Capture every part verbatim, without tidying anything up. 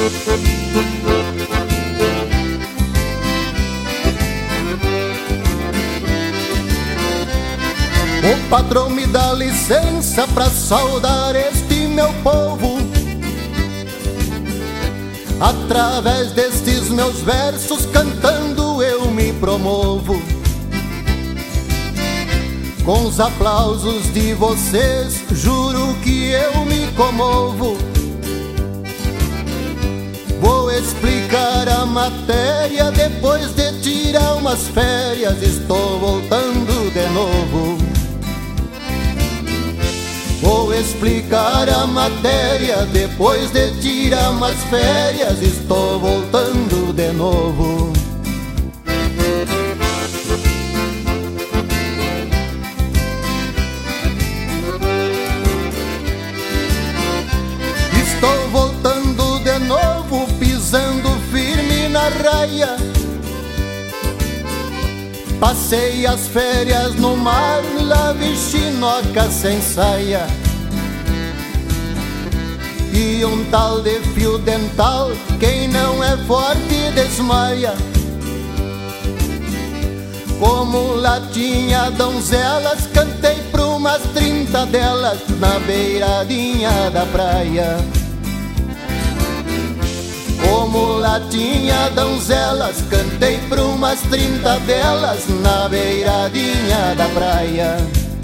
O patrão me dá licença pra saudar este meu povo. Através destes meus versos cantando eu me promovo. Com os aplausos de vocês juro que eu me comovo. Vou explicar a matéria depois de tirar umas férias. Estou voltando de novo. Vou explicar a matéria depois de tirar umas férias. Estou voltando de novo. Estou voltando de novo, pisando firme na raia. Passei as férias no mar, lá vi chinoca sem saia. E um tal de fio dental, quem não é forte desmaia. Como latinha donzelas, cantei pra umas trinta delas na beiradinha da praia. Como latinha donzelas, cantei pra umas trinta delas na beiradinha da praia.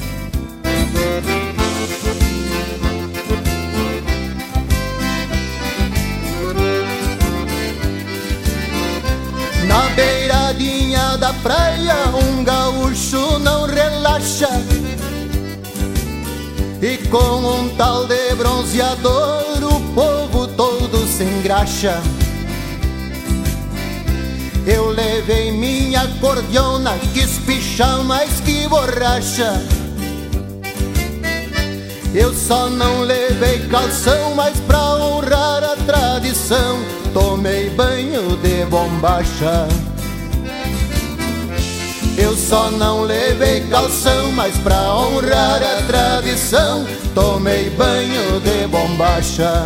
Na beiradinha da praia um gaúcho não relaxa. E com um tal de bronzeador o povo todo se engraxa. Eu levei minha cordiona, quis pichar mais que borracha. Eu só não levei calção, mas pra honrar a tradição tomei banho de bombacha. Eu só não levei calção, mas pra honrar a tradição tomei banho de bombacha.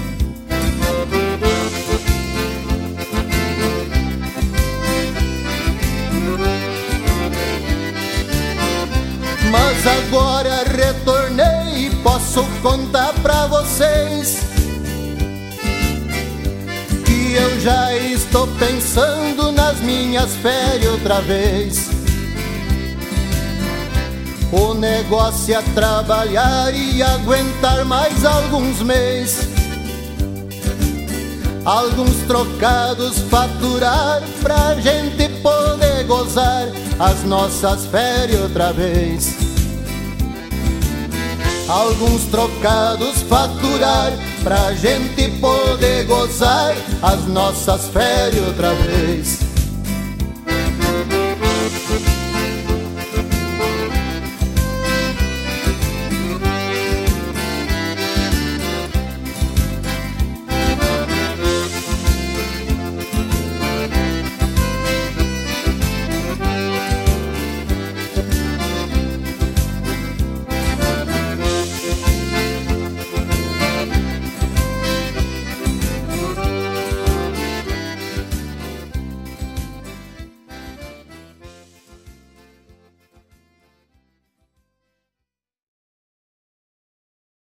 Mas agora retornei e posso contar pra vocês que eu já estou pensando nas minhas férias outra vez. O negócio é trabalhar e aguentar mais alguns meses. Alguns trocados faturar pra gente poder gozar as nossas férias outra vez. Alguns trocados faturar pra gente poder gozar as nossas férias outra vez.